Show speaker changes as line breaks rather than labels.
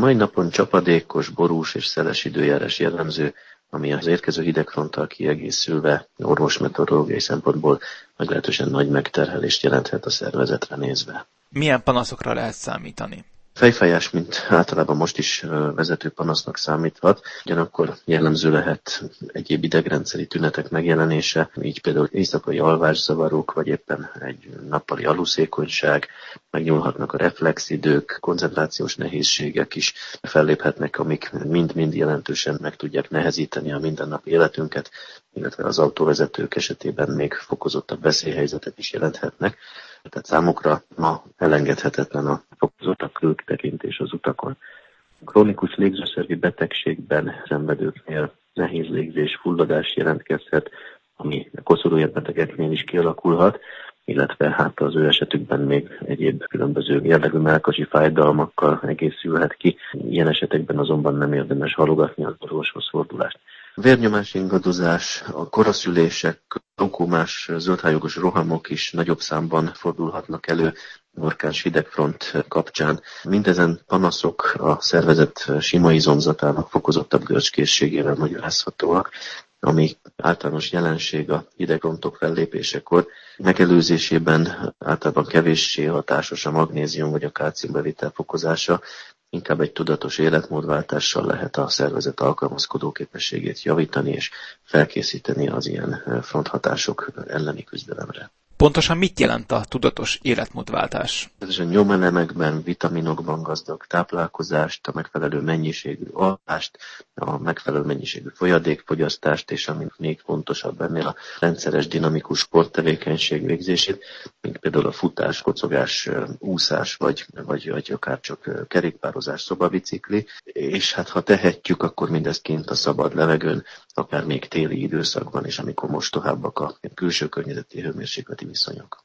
mai napon csapadékos, borús és szeles időjárás jellemző, ami az érkező hidegfronttal kiegészülve orvosmeteorológiai szempontból meglehetősen nagy megterhelést jelenthet a szervezetre nézve.
Milyen panaszokra lehet számítani?
Fejfájás, mint általában most is vezető panasznak számíthat, ugyanakkor jellemző lehet egyéb idegrendszeri tünetek megjelenése, így például éjszakai alvászavarok, vagy éppen egy nappali aluszékonyság, megnyúlhatnak a reflexidők, koncentrációs nehézségek is felléphetnek, amik mind-mind jelentősen meg tudják nehezíteni a mindennapi életünket, illetve az autóvezetők esetében még fokozottabb veszélyhelyzetet is jelenthetnek. Tehát számukra ma elengedhetetlen a fokozottabb körültekintés az utakon. A krónikus légzőszervi betegségben szenvedőknél nehéz légzés, fulladás jelentkezhet, ami a koszorújárbetegeknél is kialakulhat, illetve hát az ő esetükben még egyéb különböző jellegű mellkasi fájdalmakkal egészülhet ki. Ilyen esetekben azonban nem érdemes halogatni az orvoshoz fordulást. Vérnyomás ingadozás, a koraszülések, laukómás, zöldhályogos rohamok is nagyobb számban fordulhatnak elő markáns hidegfront kapcsán. Mindezen panaszok a szervezet sima izomzatának fokozottabb görcskészségével magyarázhatóak, ami általános jelenség a hidegfrontok fellépésekor. Megelőzésében általában kevéssé hatásos a magnézium vagy a kálciumbevitel fokozása, inkább egy tudatos életmódváltással lehet a szervezet alkalmazkodó képességét javítani és felkészíteni az ilyen fronthatások elleni küzdelemre.
Pontosan mit jelent a tudatos életmódváltás?
Ez a nyomelemekben, vitaminokban gazdag táplálkozást, a megfelelő mennyiségű alvást, a megfelelő mennyiségű folyadékfogyasztást, és ami még fontosabb ennél a rendszeres dinamikus sporttevékenység végzését, mint például a futás, kocogás, úszás, vagy akár csak kerékpározás, szobabicikli, és hát ha tehetjük, akkor mindezt kint a szabad levegőn, akár még téli időszakban is, amikor mostohábbak a külső környezeti hőmérsékleti viszonyok.